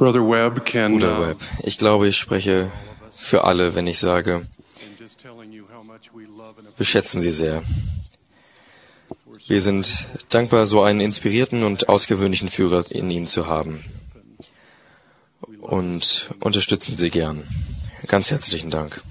Brother Webb can Bruder Webb, ich glaube, ich spreche für alle, wenn ich sage, wir schätzen Sie sehr. Wir sind dankbar, so einen inspirierten und ausgewöhnlichen Führer in Ihnen zu haben. Und unterstützen Sie gern. Ganz herzlichen Dank.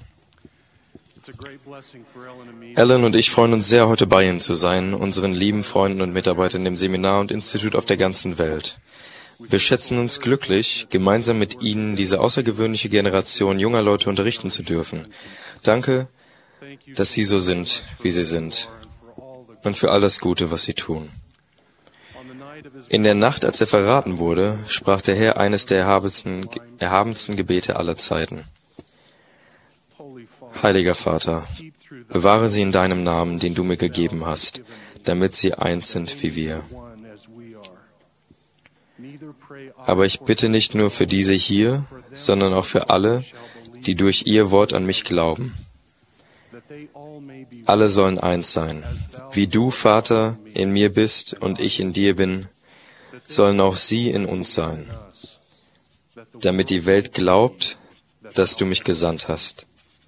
Ellen und ich freuen uns sehr, heute bei Ihnen zu sein, unseren lieben Freunden und Mitarbeitern im Seminar und Institut auf der ganzen Welt. Wir schätzen uns glücklich, gemeinsam mit Ihnen diese außergewöhnliche Generation junger Leute unterrichten zu dürfen. Danke, dass Sie so sind, wie Sie sind, und für all das Gute, was Sie tun. In der Nacht, als er verraten wurde, sprach der Herr eines der erhabensten Gebete aller Zeiten. Heiliger Vater, bewahre sie in deinem Namen, den du mir gegeben hast, damit sie eins sind wie wir. Aber ich bitte nicht nur für diese hier, sondern auch für alle, die durch ihr Wort an mich glauben. Alle sollen eins sein. Wie du, Vater, in mir bist und ich in dir bin, sollen auch sie in uns sein, damit die Welt glaubt, dass du mich gesandt hast.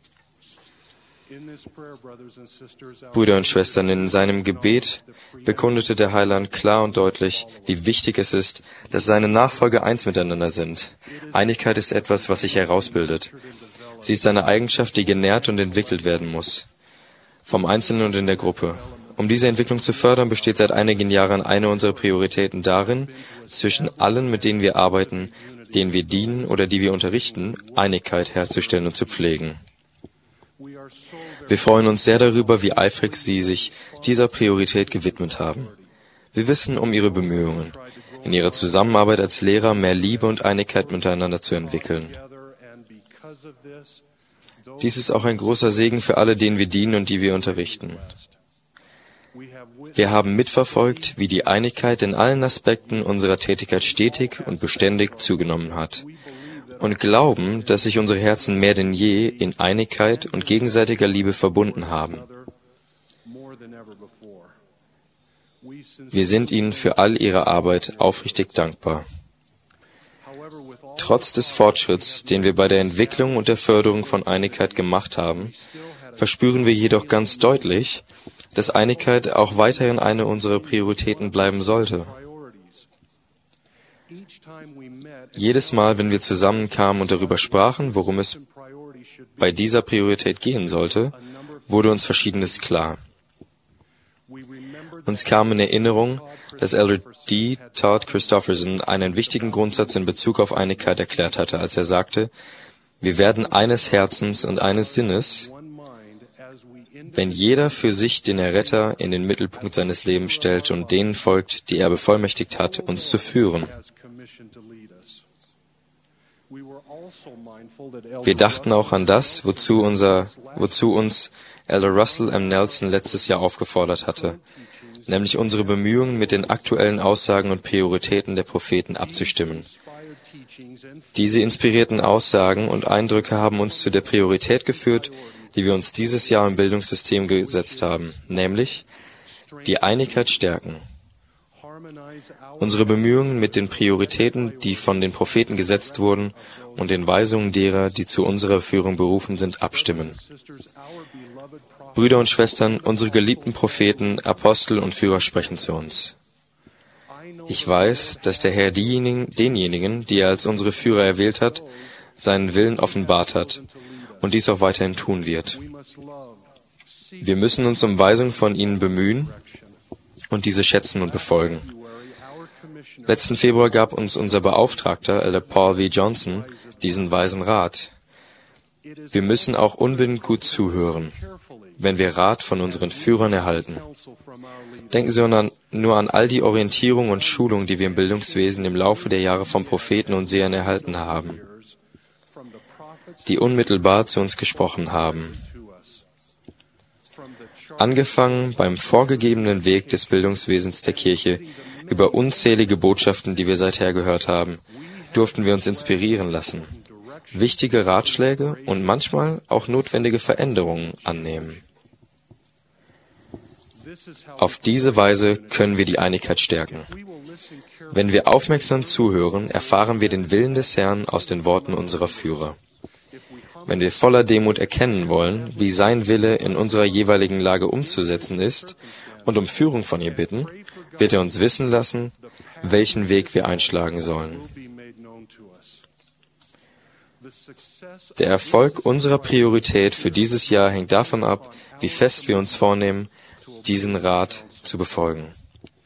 Brüder und Schwestern, in seinem Gebet bekundete der Heiland klar und deutlich, wie wichtig es ist, dass seine Nachfolger eins miteinander sind. Einigkeit ist etwas, was sich herausbildet. Sie ist eine Eigenschaft, die genährt und entwickelt werden muss, vom Einzelnen und in der Gruppe. Um diese Entwicklung zu fördern, besteht seit einigen Jahren eine unserer Prioritäten darin, zwischen allen, mit denen wir arbeiten, denen wir dienen oder die wir unterrichten, Einigkeit herzustellen und zu pflegen. Wir freuen uns sehr darüber, wie eifrig Sie sich dieser Priorität gewidmet haben. Wir wissen um Ihre Bemühungen, in Ihrer Zusammenarbeit als Lehrer mehr Liebe und Einigkeit miteinander zu entwickeln. Dies ist auch ein großer Segen für alle, denen wir dienen und die wir unterrichten. Wir haben mitverfolgt, wie die Einigkeit in allen Aspekten unserer Tätigkeit stetig und beständig zugenommen hat. Und glauben, dass sich unsere Herzen mehr denn je in Einigkeit und gegenseitiger Liebe verbunden haben. Wir sind Ihnen für all Ihre Arbeit aufrichtig dankbar. Trotz des Fortschritts, den wir bei der Entwicklung und der Förderung von Einigkeit gemacht haben, verspüren wir jedoch ganz deutlich, dass Einigkeit auch weiterhin eine unserer Prioritäten bleiben sollte. Jedes Mal, wenn wir zusammenkamen und darüber sprachen, worum es bei dieser Priorität gehen sollte, wurde uns Verschiedenes klar. Uns kam in Erinnerung, dass Elder D. Todd Christofferson einen wichtigen Grundsatz in Bezug auf Einigkeit erklärt hatte, als er sagte, wir werden eines Herzens und eines Sinnes, wenn jeder für sich den Erretter in den Mittelpunkt seines Lebens stellt und denen folgt, die er bevollmächtigt hat, uns zu führen. Wir dachten auch an das, wozu uns Elder Russell M. Nelson letztes Jahr aufgefordert hatte, nämlich unsere Bemühungen mit den aktuellen Aussagen und Prioritäten der Propheten abzustimmen. Diese inspirierten Aussagen und Eindrücke haben uns zu der Priorität geführt, die wir uns dieses Jahr im Bildungssystem gesetzt haben, nämlich die Einigkeit stärken. Unsere Bemühungen mit den Prioritäten, die von den Propheten gesetzt wurden, und den Weisungen derer, die zu unserer Führung berufen sind, abstimmen. Brüder und Schwestern, unsere geliebten Propheten, Apostel und Führer sprechen zu uns. Ich weiß, dass der Herr denjenigen, die er als unsere Führer erwählt hat, seinen Willen offenbart hat und dies auch weiterhin tun wird. Wir müssen uns um Weisung von ihnen bemühen und diese schätzen und befolgen. Letzten Februar gab uns unser Beauftragter, Elder Paul V. Johnson, diesen weisen Rat. Wir müssen auch unbedingt gut zuhören, wenn wir Rat von unseren Führern erhalten. Denken Sie nur an all die Orientierung und Schulung, die wir im Bildungswesen im Laufe der Jahre von Propheten und Sehern erhalten haben, die unmittelbar zu uns gesprochen haben. Angefangen beim vorgegebenen Weg des Bildungswesens der Kirche, über unzählige Botschaften, die wir seither gehört haben, durften wir uns inspirieren lassen, wichtige Ratschläge und manchmal auch notwendige Veränderungen annehmen. Auf diese Weise können wir die Einigkeit stärken. Wenn wir aufmerksam zuhören, erfahren wir den Willen des Herrn aus den Worten unserer Führer. Wenn wir voller Demut erkennen wollen, wie sein Wille in unserer jeweiligen Lage umzusetzen ist und um Führung von ihm bitten, wird er uns wissen lassen, welchen Weg wir einschlagen sollen. Der Erfolg unserer Priorität für dieses Jahr hängt davon ab, wie fest wir uns vornehmen, diesen Rat zu befolgen.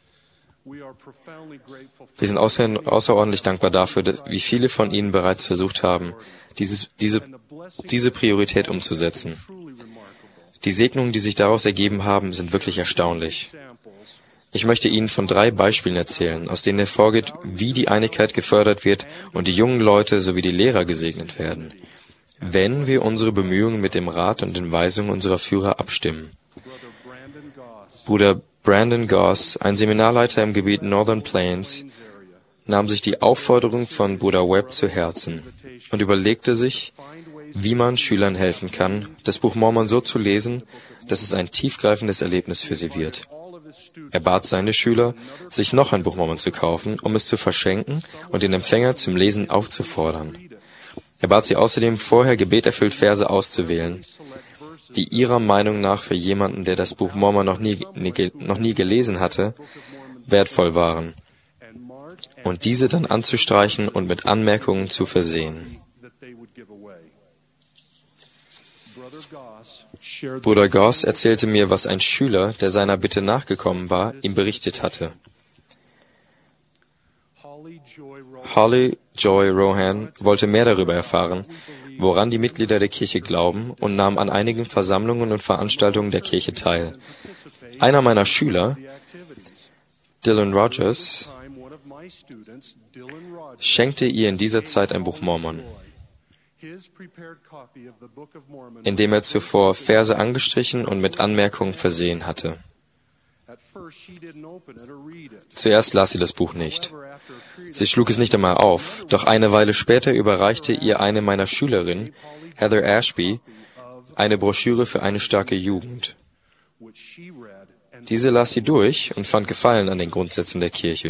Wir sind außerordentlich dankbar dafür, wie viele von Ihnen bereits versucht haben, diese Priorität umzusetzen. Die Segnungen, die sich daraus ergeben haben, sind wirklich erstaunlich. Ich möchte Ihnen von 3 Beispielen erzählen, aus denen hervorgeht, wie die Einigkeit gefördert wird und die jungen Leute sowie die Lehrer gesegnet werden, wenn wir unsere Bemühungen mit dem Rat und den Weisungen unserer Führer abstimmen. Bruder Brandon Goss, ein Seminarleiter im Gebiet Northern Plains, nahm sich die Aufforderung von Bruder Webb zu Herzen und überlegte sich, wie man Schülern helfen kann, das Buch Mormon so zu lesen, dass es ein tiefgreifendes Erlebnis für sie wird. Er bat seine Schüler, sich noch ein Buch Mormon zu kaufen, um es zu verschenken und den Empfänger zum Lesen aufzufordern. Er bat sie außerdem, vorher gebeterfüllt Verse auszuwählen, die ihrer Meinung nach für jemanden, der das Buch Mormon noch nie gelesen hatte, wertvoll waren, und diese dann anzustreichen und mit Anmerkungen zu versehen. Bruder Goss erzählte mir, was ein Schüler, der seiner Bitte nachgekommen war, ihm berichtet hatte. Holly Joy Rohan wollte mehr darüber erfahren, woran die Mitglieder der Kirche glauben, und nahm an einigen Versammlungen und Veranstaltungen der Kirche teil. Einer meiner Schüler, Dylan Rogers, schenkte ihr in dieser Zeit ein Buch Mormon, in dem er zuvor Verse angestrichen und mit Anmerkungen versehen hatte. Zuerst las sie das Buch nicht. Sie schlug es nicht einmal auf, doch eine Weile später überreichte ihr eine meiner Schülerinnen, Heather Ashby, eine Broschüre für eine starke Jugend. Diese las sie durch und fand Gefallen an den Grundsätzen der Kirche.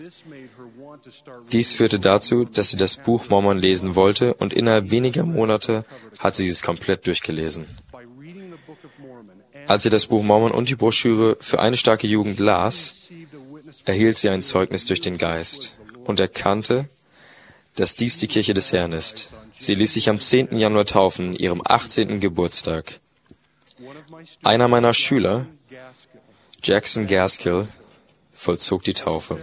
Dies führte dazu, dass sie das Buch Mormon lesen wollte, und innerhalb weniger Monate hat sie es komplett durchgelesen. Als sie das Buch Mormon und die Broschüre für eine starke Jugend las, erhielt sie ein Zeugnis durch den Geist und erkannte, dass dies die Kirche des Herrn ist. Sie ließ sich am 10. Januar taufen, ihrem 18. Geburtstag. Einer meiner Schüler, Jackson Gaskill, vollzog die Taufe.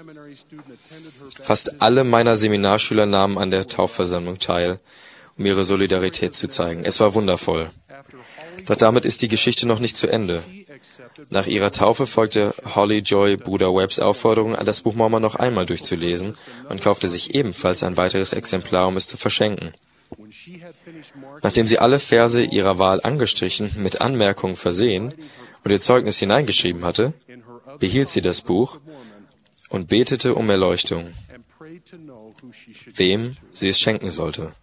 Fast alle meiner Seminarschüler nahmen an der Taufversammlung teil, um ihre Solidarität zu zeigen. Es war wundervoll. Doch damit ist die Geschichte noch nicht zu Ende. Nach ihrer Taufe folgte Holly Joy Bruder Webbs Aufforderung, das Buch Mormon noch einmal durchzulesen, und kaufte sich ebenfalls ein weiteres Exemplar, um es zu verschenken. Nachdem sie alle Verse ihrer Wahl angestrichen, mit Anmerkungen versehen und ihr Zeugnis hineingeschrieben hatte, behielt sie das Buch und betete um Erleuchtung, wem sie es schenken sollte.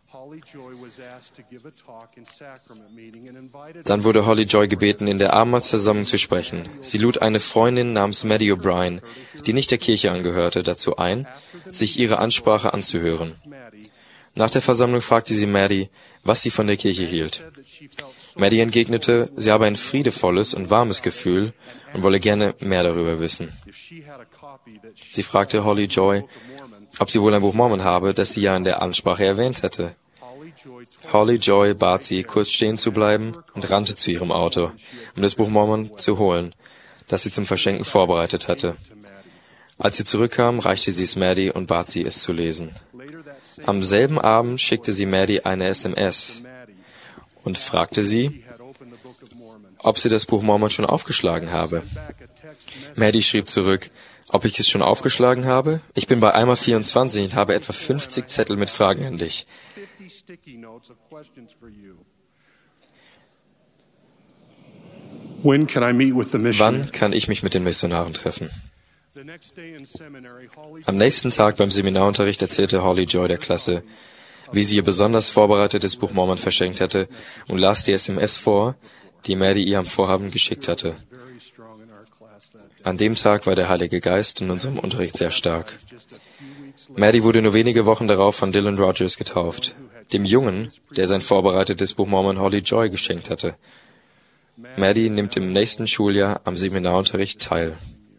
Dann wurde Holly Joy gebeten, in der Abendmahlsversammlung zu sprechen. Sie lud eine Freundin namens Maddie O'Brien, die nicht der Kirche angehörte, dazu ein, sich ihre Ansprache anzuhören. Nach der Versammlung fragte sie Maddie, was sie von der Kirche hielt. Maddie entgegnete, sie habe ein friedevolles und warmes Gefühl und wolle gerne mehr darüber wissen. Sie fragte Holly Joy, ob sie wohl ein Buch Mormon habe, das sie ja in der Ansprache erwähnt hätte. Holly Joy bat sie, kurz stehen zu bleiben, und rannte zu ihrem Auto, um das Buch Mormon zu holen, das sie zum Verschenken vorbereitet hatte. Als sie zurückkam, reichte sie es Maddie und bat sie, es zu lesen. Am selben Abend schickte sie Maddie eine SMS und fragte sie, ob sie das Buch Mormon schon aufgeschlagen habe. Maddie schrieb zurück, ob ich es schon aufgeschlagen habe? Ich bin bei Eimer 24 und habe etwa 50 Zettel mit Fragen an dich. Wann kann ich mich mit den Missionaren treffen? Am nächsten Tag beim Seminarunterricht erzählte Holly Joy der Klasse, wie sie ihr besonders vorbereitetes Buch Mormon verschenkt hatte, und las die SMS vor, die Maddie ihr am Vorabend geschickt hatte. An dem Tag war der Heilige Geist in unserem Unterricht sehr stark. Maddie wurde nur wenige Wochen darauf von Dylan Rogers getauft, dem Jungen, der sein vorbereitetes Buch Mormon Holly Joy geschenkt hatte. Maddie nimmt im nächsten Schuljahr am Seminarunterricht teil.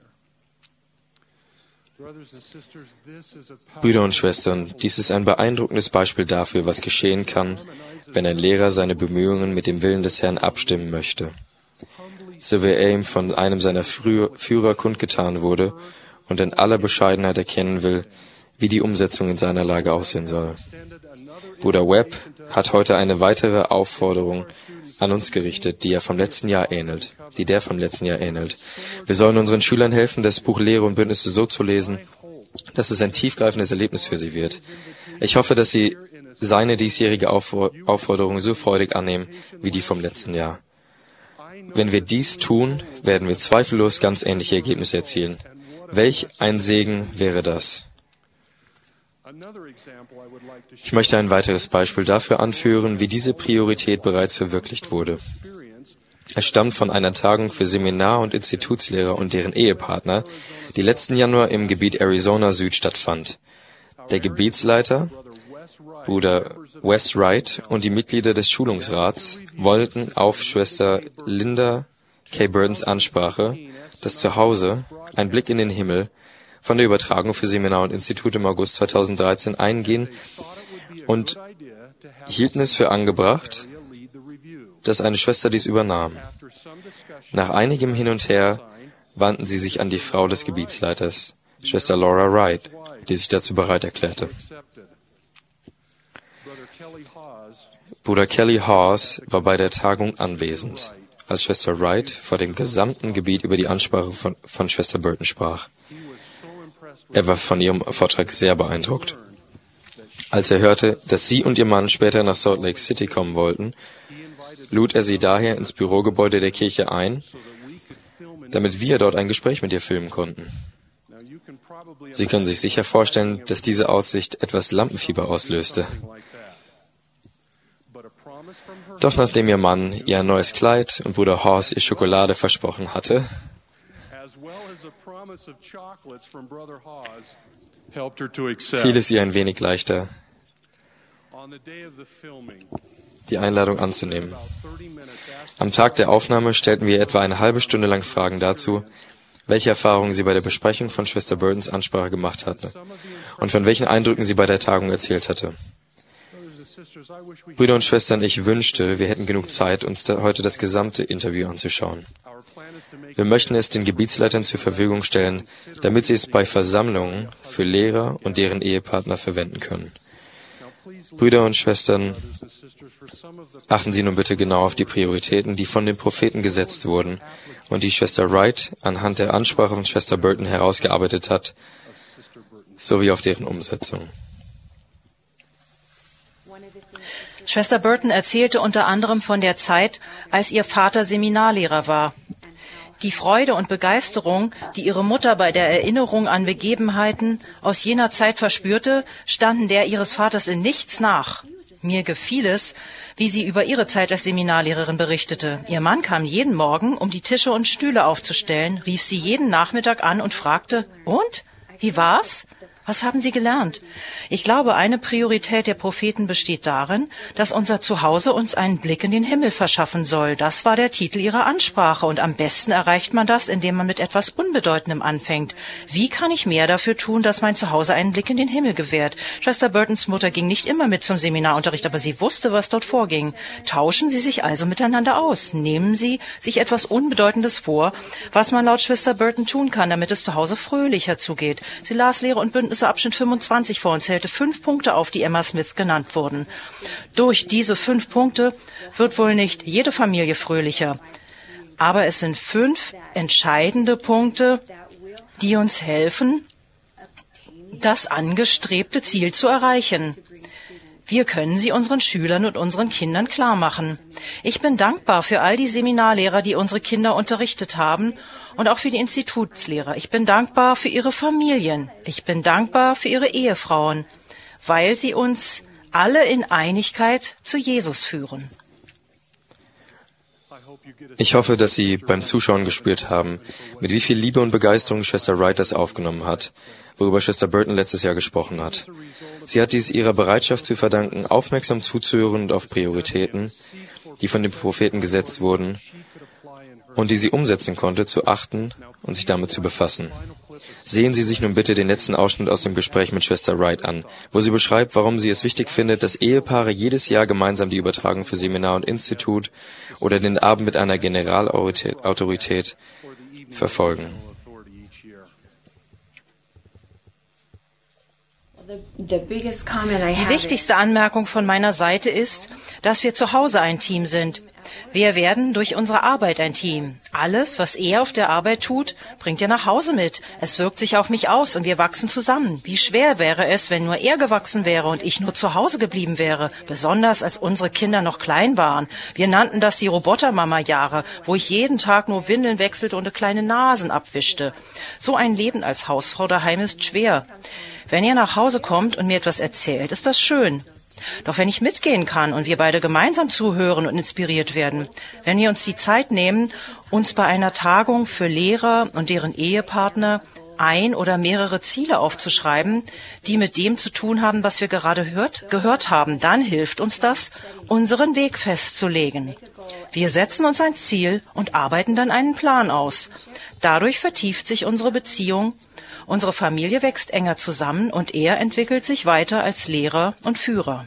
Brüder und Schwestern, dies ist ein beeindruckendes Beispiel dafür, was geschehen kann, wenn ein Lehrer seine Bemühungen mit dem Willen des Herrn abstimmen möchte. So wie er ihm von einem seiner Führer kundgetan wurde und in aller Bescheidenheit erkennen will, wie die Umsetzung in seiner Lage aussehen soll. Bruder Webb hat heute eine weitere Aufforderung an uns gerichtet, die der vom letzten Jahr ähnelt. Wir sollen unseren Schülern helfen, das Buch Lehre und Bündnisse so zu lesen, dass es ein tiefgreifendes Erlebnis für sie wird. Ich hoffe, dass sie seine diesjährige Aufforderung so freudig annehmen wie die vom letzten Jahr. Wenn wir dies tun, werden wir zweifellos ganz ähnliche Ergebnisse erzielen. Welch ein Segen wäre das? Ich möchte ein weiteres Beispiel dafür anführen, wie diese Priorität bereits verwirklicht wurde. Es stammt von einer Tagung für Seminar- und Institutslehrer und deren Ehepartner, die letzten Januar im Gebiet Arizona Süd stattfand. Der Gebietsleiter, Bruder Wes Wright, und die Mitglieder des Schulungsrats wollten auf Schwester Linda K. Burdens Ansprache, das Zuhause, ein Blick in den Himmel, von der Übertragung für Seminar und Institut im August 2013 eingehen und hielten es für angebracht, dass eine Schwester dies übernahm. Nach einigem Hin und Her wandten sie sich an die Frau des Gebietsleiters, Schwester Laura Wright, die sich dazu bereit erklärte. Bruder Kelly Hawes war bei der Tagung anwesend, als Schwester Wright vor dem gesamten Gebiet über die Ansprache von Schwester Burton sprach. Er war von ihrem Vortrag sehr beeindruckt. Als er hörte, dass sie und ihr Mann später nach Salt Lake City kommen wollten, lud er sie daher ins Bürogebäude der Kirche ein, damit wir dort ein Gespräch mit ihr filmen konnten. Sie können sich sicher vorstellen, dass diese Aussicht etwas Lampenfieber auslöste. Doch nachdem ihr Mann ihr ein neues Kleid und Bruder Hawes ihr Schokolade versprochen hatte, fiel es ihr ein wenig leichter, die Einladung anzunehmen. Am Tag der Aufnahme stellten wir etwa eine halbe Stunde lang Fragen dazu, welche Erfahrungen sie bei der Besprechung von Schwester Burdens Ansprache gemacht hatte und von welchen Eindrücken sie bei der Tagung erzählt hatte. Brüder und Schwestern, ich wünschte, wir hätten genug Zeit, uns heute das gesamte Interview anzuschauen. Wir möchten es den Gebietsleitern zur Verfügung stellen, damit sie es bei Versammlungen für Lehrer und deren Ehepartner verwenden können. Brüder und Schwestern, achten Sie nun bitte genau auf die Prioritäten, die von den Propheten gesetzt wurden und die Schwester Wright anhand der Ansprache von Schwester Burton herausgearbeitet hat, sowie auf deren Umsetzung. Schwester Burton erzählte unter anderem von der Zeit, als ihr Vater Seminarlehrer war. Die Freude und Begeisterung, die ihre Mutter bei der Erinnerung an Begebenheiten aus jener Zeit verspürte, standen der ihres Vaters in nichts nach. Mir gefiel es, wie sie über ihre Zeit als Seminarlehrerin berichtete. Ihr Mann kam jeden Morgen, um die Tische und Stühle aufzustellen, rief sie jeden Nachmittag an und fragte, und? Wie war's? Was haben Sie gelernt? Ich glaube, eine Priorität der Propheten besteht darin, dass unser Zuhause uns einen Blick in den Himmel verschaffen soll. Das war der Titel ihrer Ansprache und am besten erreicht man das, indem man mit etwas Unbedeutendem anfängt. Wie kann ich mehr dafür tun, dass mein Zuhause einen Blick in den Himmel gewährt? Schwester Burtons Mutter ging nicht immer mit zum Seminarunterricht, aber sie wusste, was dort vorging. Tauschen Sie sich also miteinander aus. Nehmen Sie sich etwas Unbedeutendes vor, was man laut Schwester Burton tun kann, damit es zu Hause fröhlicher zugeht. Sie las Lehre und Bündnisse Abschnitt 25 vor und zählte 5 Punkte auf, die Emma Smith genannt wurden. Durch diese 5 Punkte wird wohl nicht jede Familie fröhlicher, aber es sind 5 entscheidende Punkte, die uns helfen, das angestrebte Ziel zu erreichen. Wir können sie unseren Schülern und unseren Kindern klar machen. Ich bin dankbar für all die Seminarlehrer, die unsere Kinder unterrichtet haben, und auch für die Institutslehrer. Ich bin dankbar für ihre Familien. Ich bin dankbar für ihre Ehefrauen, weil sie uns alle in Einigkeit zu Jesus führen. Ich hoffe, dass Sie beim Zuschauen gespürt haben, mit wie viel Liebe und Begeisterung Schwester Wright das aufgenommen hat, worüber Schwester Burton letztes Jahr gesprochen hat. Sie hat dies ihrer Bereitschaft zu verdanken, aufmerksam zuzuhören und auf Prioritäten, die von den Propheten gesetzt wurden und die sie umsetzen konnte, zu achten und sich damit zu befassen. Sehen Sie sich nun bitte den letzten Ausschnitt aus dem Gespräch mit Schwester Wright an, wo sie beschreibt, warum sie es wichtig findet, dass Ehepaare jedes Jahr gemeinsam die Übertragung für Seminar und Institut oder den Abend mit einer Generalautorität verfolgen. Die wichtigste Anmerkung von meiner Seite ist, dass wir zu Hause ein Team sind. Wir werden durch unsere Arbeit ein Team. Alles, was er auf der Arbeit tut, bringt er nach Hause mit. Es wirkt sich auf mich aus und wir wachsen zusammen. Wie schwer wäre es, wenn nur er gewachsen wäre und ich nur zu Hause geblieben wäre, besonders als unsere Kinder noch klein waren. Wir nannten das die Robotermama-Jahre, wo ich jeden Tag nur Windeln wechselte und kleine Nasen abwischte. So ein Leben als Hausfrau daheim ist schwer. Wenn er nach Hause kommt und mir etwas erzählt, ist das schön. Doch wenn ich mitgehen kann und wir beide gemeinsam zuhören und inspiriert werden, wenn wir uns die Zeit nehmen, uns bei einer Tagung für Lehrer und deren Ehepartner ein oder mehrere Ziele aufzuschreiben, die mit dem zu tun haben, was wir gerade gehört haben, dann hilft uns das, unseren Weg festzulegen. Wir setzen uns ein Ziel und arbeiten dann einen Plan aus. Dadurch vertieft sich unsere Beziehung, unsere Familie wächst enger zusammen und er entwickelt sich weiter als Lehrer und Führer.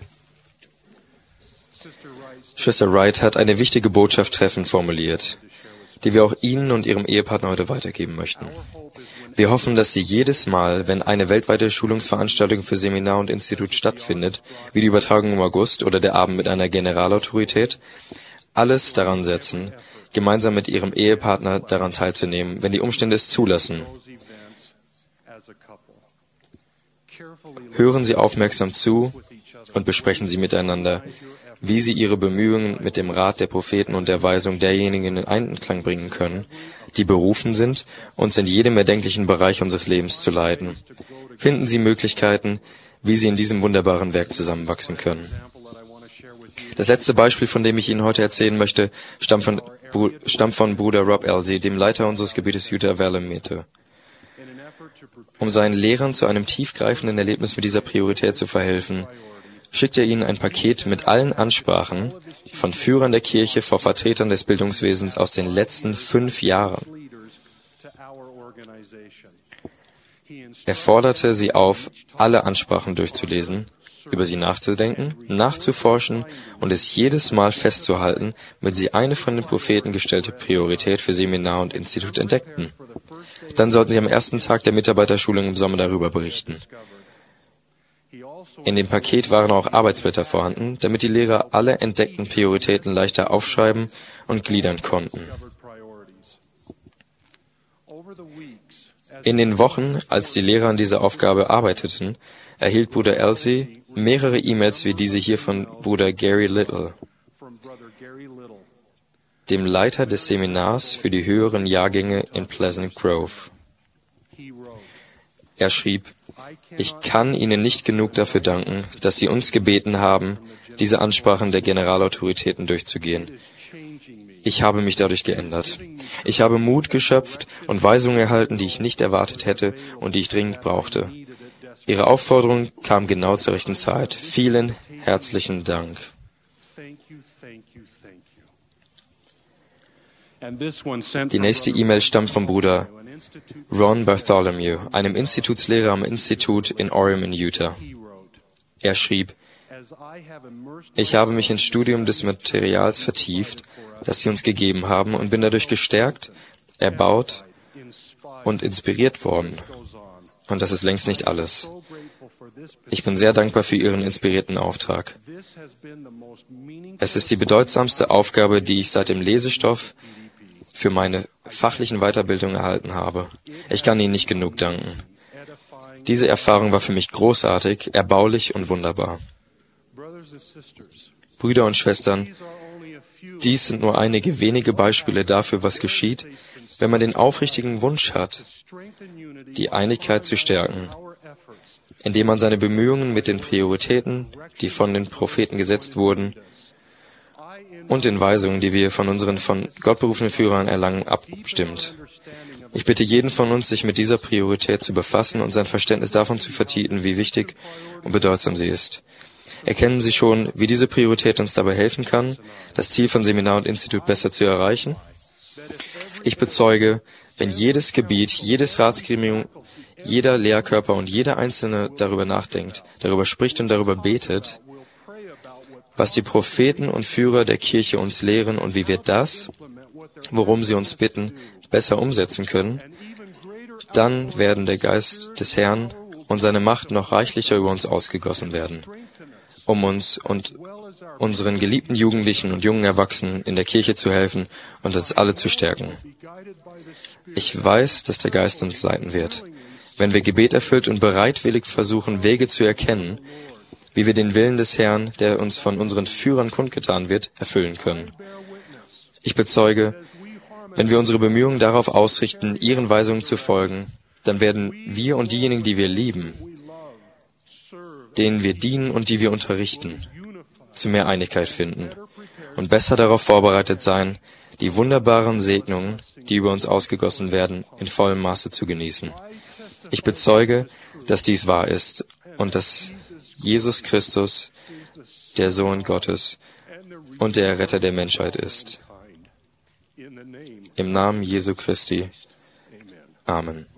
Schwester Wright hat eine wichtige Botschaft treffend formuliert, die wir auch Ihnen und Ihrem Ehepartner heute weitergeben möchten. Wir hoffen, dass Sie jedes Mal, wenn eine weltweite Schulungsveranstaltung für Seminar und Institut stattfindet, wie die Übertragung im August oder der Abend mit einer Generalautorität, alles daran setzen, gemeinsam mit Ihrem Ehepartner daran teilzunehmen, wenn die Umstände es zulassen. Hören Sie aufmerksam zu und besprechen Sie miteinander, wie Sie Ihre Bemühungen mit dem Rat der Propheten und der Weisung derjenigen in Einklang bringen können, die berufen sind, uns in jedem erdenklichen Bereich unseres Lebens zu leiten. Finden Sie Möglichkeiten, wie Sie in diesem wunderbaren Werk zusammenwachsen können. Das letzte Beispiel, von dem ich Ihnen heute erzählen möchte, stammt von Bruder Rob Elsey, dem Leiter unseres Gebietes Utah Valley Mitte. Um seinen Lehrern zu einem tiefgreifenden Erlebnis mit dieser Priorität zu verhelfen, schickt er ihnen ein Paket mit allen Ansprachen von Führern der Kirche vor Vertretern des Bildungswesens aus den letzten 5 Jahren. Er forderte sie auf, alle Ansprachen durchzulesen, über sie nachzudenken, nachzuforschen und es jedes Mal festzuhalten, wenn sie eine von den Propheten gestellte Priorität für Seminar und Institut entdeckten. Dann sollten sie am ersten Tag der Mitarbeiterschulung im Sommer darüber berichten. In dem Paket waren auch Arbeitsblätter vorhanden, damit die Lehrer alle entdeckten Prioritäten leichter aufschreiben und gliedern konnten. In den Wochen, als die Lehrer an dieser Aufgabe arbeiteten, erhielt Bruder Elsey mehrere E-Mails wie diese hier von Bruder Gary Little, dem Leiter des Seminars für die höheren Jahrgänge in Pleasant Grove. Er schrieb: Ich kann Ihnen nicht genug dafür danken, dass Sie uns gebeten haben, diese Ansprachen der Generalautoritäten durchzugehen. Ich habe mich dadurch geändert. Ich habe Mut geschöpft und Weisungen erhalten, die ich nicht erwartet hätte und die ich dringend brauchte. Ihre Aufforderung kam genau zur rechten Zeit. Vielen herzlichen Dank. Die nächste E-Mail stammt vom Bruder Ron Bartholomew, einem Institutslehrer am Institut in Orem in Utah. Er schrieb: Ich habe mich ins Studium des Materials vertieft, das Sie uns gegeben haben, und bin dadurch gestärkt, erbaut und inspiriert worden. Und das ist längst nicht alles. Ich bin sehr dankbar für Ihren inspirierten Auftrag. Es ist die bedeutsamste Aufgabe, die ich seit dem Lesestoff für meine fachlichen Weiterbildung erhalten habe. Ich kann Ihnen nicht genug danken. Diese Erfahrung war für mich großartig, erbaulich und wunderbar. Brüder und Schwestern, dies sind nur einige wenige Beispiele dafür, was geschieht, wenn man den aufrichtigen Wunsch hat, die Einigkeit zu stärken, indem man seine Bemühungen mit den Prioritäten, die von den Propheten gesetzt wurden, und den Weisungen, die wir von unseren von Gott berufenen Führern erlangen, abstimmt. Ich bitte jeden von uns, sich mit dieser Priorität zu befassen und sein Verständnis davon zu vertiefen, wie wichtig und bedeutsam sie ist. Erkennen Sie schon, wie diese Priorität uns dabei helfen kann, das Ziel von Seminar und Institut besser zu erreichen? Ich bezeuge, wenn jedes Gebiet, jedes Ratsgremium, jeder Lehrkörper und jeder Einzelne darüber nachdenkt, darüber spricht und darüber betet, was die Propheten und Führer der Kirche uns lehren und wie wir das, worum sie uns bitten, besser umsetzen können, dann werden der Geist des Herrn und seine Macht noch reichlicher über uns ausgegossen werden, um uns und unseren geliebten Jugendlichen und jungen Erwachsenen in der Kirche zu helfen und uns alle zu stärken. Ich weiß, dass der Geist uns leiten wird, wenn wir Gebet erfüllt und bereitwillig versuchen, Wege zu erkennen, wie wir den Willen des Herrn, der uns von unseren Führern kundgetan wird, erfüllen können. Ich bezeuge, wenn wir unsere Bemühungen darauf ausrichten, ihren Weisungen zu folgen, dann werden wir und diejenigen, die wir lieben, denen wir dienen und die wir unterrichten, zu mehr Einigkeit finden und besser darauf vorbereitet sein, die wunderbaren Segnungen, die über uns ausgegossen werden, in vollem Maße zu genießen. Ich bezeuge, dass dies wahr ist und dass Jesus Christus, der Sohn Gottes und der Retter der Menschheit ist. Im Namen Jesu Christi. Amen.